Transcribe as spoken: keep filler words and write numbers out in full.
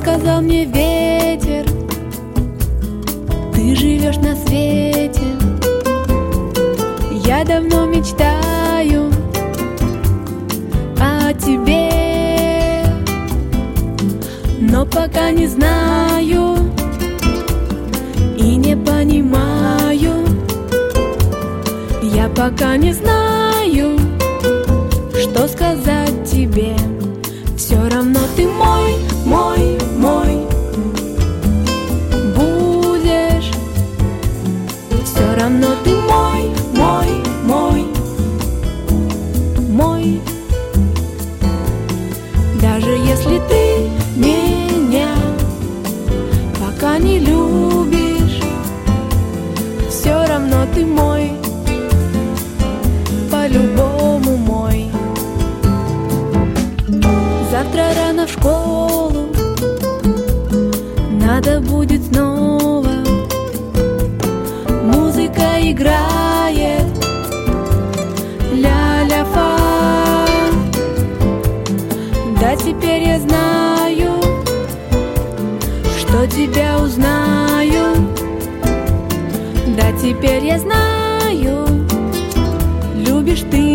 сказал мне ветер, ты живешь на свете. Я давно мечтаю о тебе, но пока не знаю и не понимаю. Я пока не знаю, что сказать тебе. Все равно ты мой, мой, мой будешь. Все равно ты мой, мой, мой, мой. Даже если ты меня пока не любишь, все равно ты мой, по-любому мой. Завтра рано в школу надо будет снова. Музыка играет, ля-ля-фа. Да, теперь я знаю, что тебя узнаю. Да, теперь я знаю, любишь ты